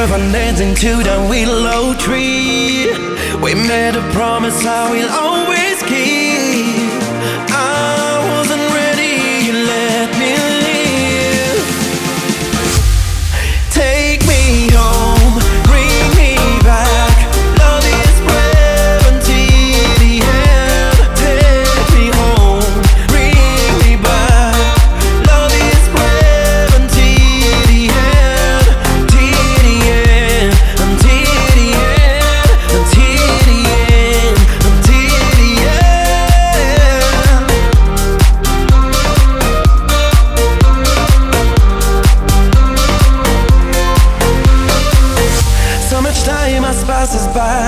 curve on dancing to the willow tree. We made a promise I will always keep. I wasn't ready, you let me leave. Take me home, bring me back. Love is brave until the end. Take me home, bring me back. Love is brave until the end. Till the end, until the end, until the end, until the end. So much time has passed us by.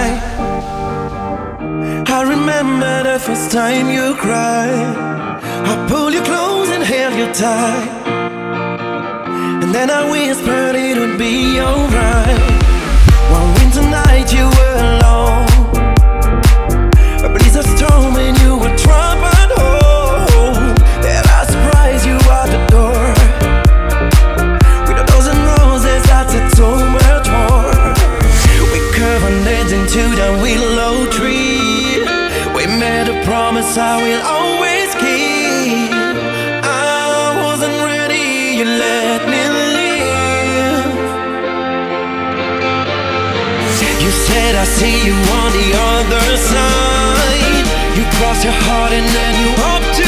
I remember the first time you cried. I pulled you close and held you tight, and then I whispered it would be alright. One winter night you were alone, a blizzard storm and you were trapped at home. Then I surprised you at the door with a dozen roses that said so much more. We curve on dancing to the willow tree. We made a promise I will always keep. I wasn't ready, you let me leave. You said I see you on the other side. You crossed your heart and then you hoped to